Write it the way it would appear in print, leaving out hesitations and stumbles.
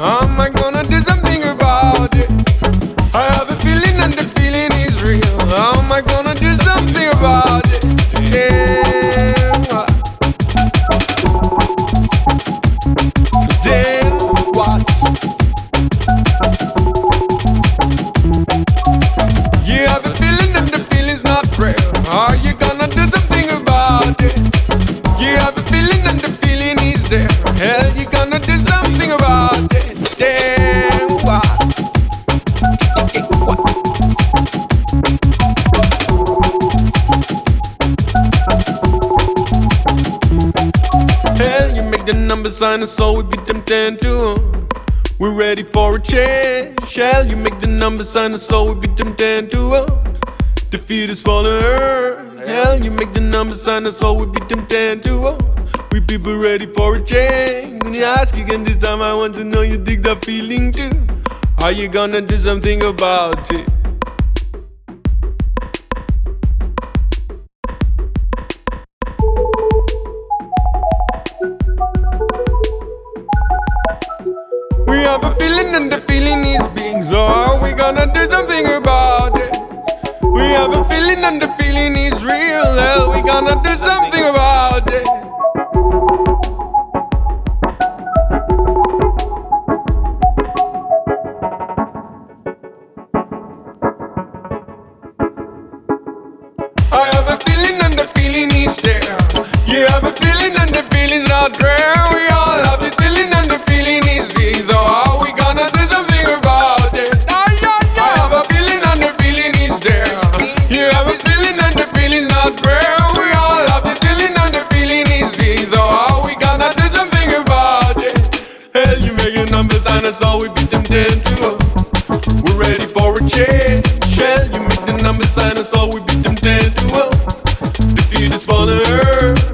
How am I gonna do something about it? I have a feeling and the feeling is real. How am I gonna do something about it? Damn what? So damn what? You have a feeling and the feeling's not real. Are you gonna do something about it? You have a feeling and the feeling is there. Hell, you gonna do something about it? Damn what? Hell, you make the number sign and so we beat them 10 to 1. We're ready for a change. Hell, you make the number sign and so we beat them 10 to 1. Defeat is for the earth. Hell, you make the number sign and so we beat them 10 to 1. We people ready for a change. When you ask again this time, I want to know you dig that feeling too. Are you gonna do something about it? We have a feeling and the feeling is big. So are we gonna do something about it? We have a feeling and the feeling is real. Hell, we gonna do something about it. I have a feeling and the feeling is there. You have a feeling and the feeling's not rare. We all have this feeling and the feeling is big. So are we gonna do something about it? I have a feeling and the feeling is there. You have a feeling and the feeling's not rare. We all have this feeling and the feeling is big. So are we gonna do something about it? Hell, you make your numbers and that's all we beat them 10 to 1. We're ready for a change. Hell, you make the numbers and that's all we beat them 10 to 1. Defeat is for the earth.